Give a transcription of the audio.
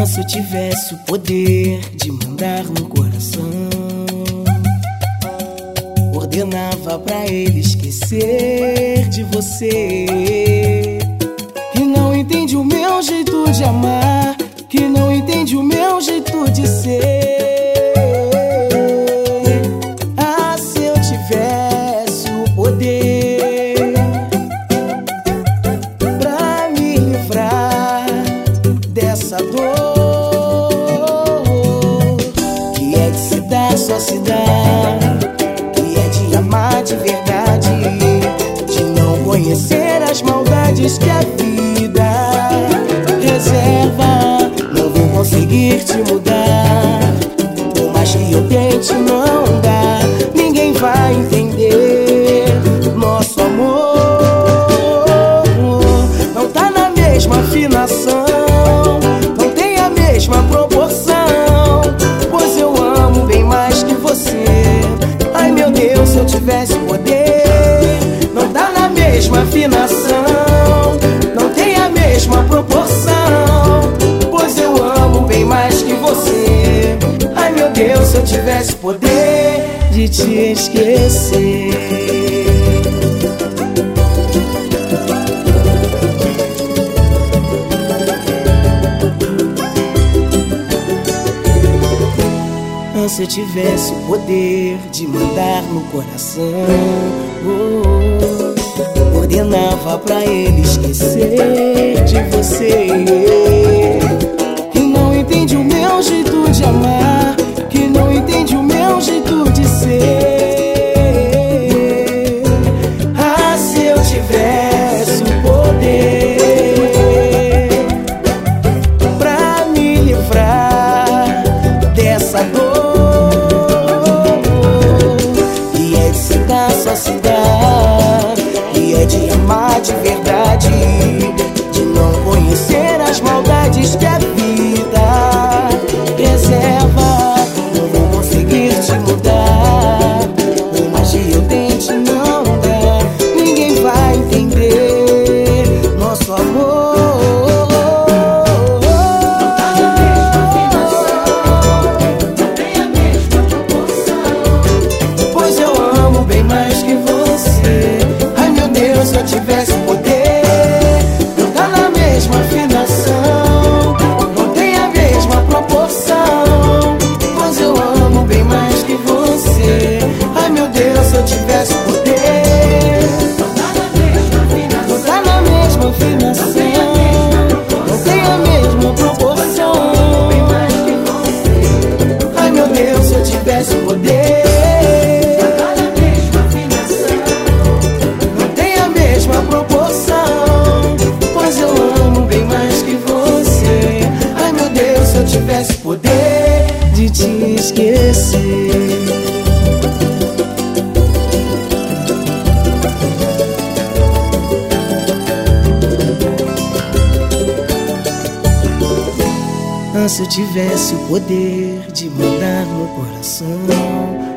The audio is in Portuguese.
Se eu tivesse o poder de mandar no coração, ordenava pra ele esquecer de você. Que não entende o meu jeito de amar, que não entende o meu jeito de ser. Ah, se eu tivesse o poder pra me livrar dessa dor, só se dá, que é de amar de verdade, de não conhecer as maldades que a vida reserva. Não vou conseguir te mudar, por mais que eu tente não dá. Ninguém vai entender nosso amor. Não tá na mesma afinação, não tem a mesma proporção, pois eu amo bem mais que você. Ai meu Deus, se eu tivesse poder. Não tá na mesma afinação, não tem a mesma proporção, pois eu amo bem mais que você. Ai meu Deus, se eu tivesse poder de te esquecer. Se eu tivesse o poder de mandar no coração, ordenava pra ele esquecer de você. Que não entende o meu jeito de amar, que não entende o meu jeito de ser. Ah, se eu tivesse o poder pra me livrar dessa dor, só se dá, e é de amar de verdade, de não conhecer as maldades que a vida reserva. Não vou conseguir te mudar, por mais que eu tente não dá. Ninguém vai entender nosso amor. Se eu tivesse poder, não tá na mesma afinação, não tem a mesma proporção, pois eu amo bem mais que você. Ai meu Deus, se eu tivesse poder, não tá na mesma afinação, não tá na mesma afinação, não tem a mesma proporção, bem mais que você. Ai meu Deus, se eu tivesse poder. Tivesse poder de te esquecer. Se eu tivesse o poder de mandar no coração,